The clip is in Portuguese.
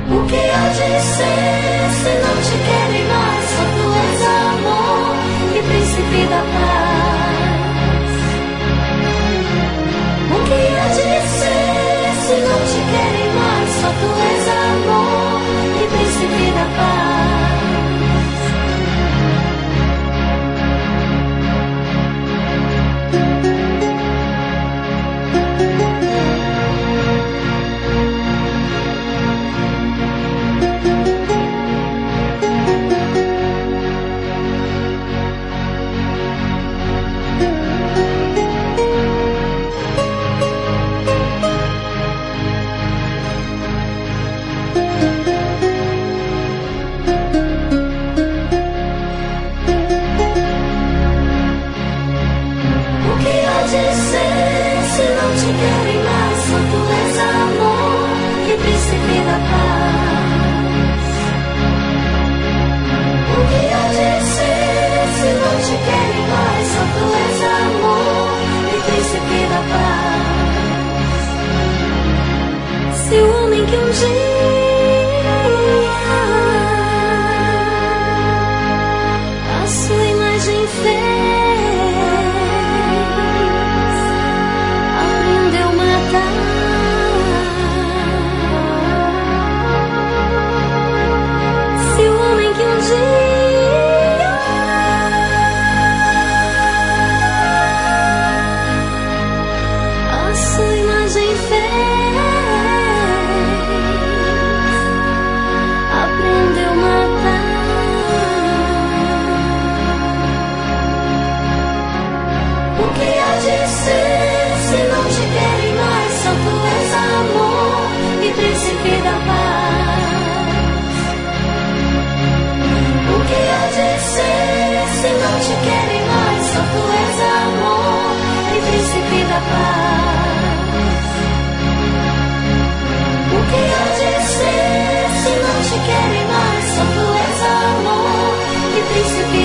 O que há de ser se não te querem mais? Só tu és amor e príncipe da paz. O que há de ser se não te querem mais? Só tu és amor e príncipe da paz. Se o homem que um dia a sua imagem fez aprendeu a matar, se o homem que um dia a sua imagem fez príncipe da paz. O que há de ser se não te querem mais? Só tu és amor e príncipe da paz. O que há de ser se não te querem mais? Só tu és amor e príncipe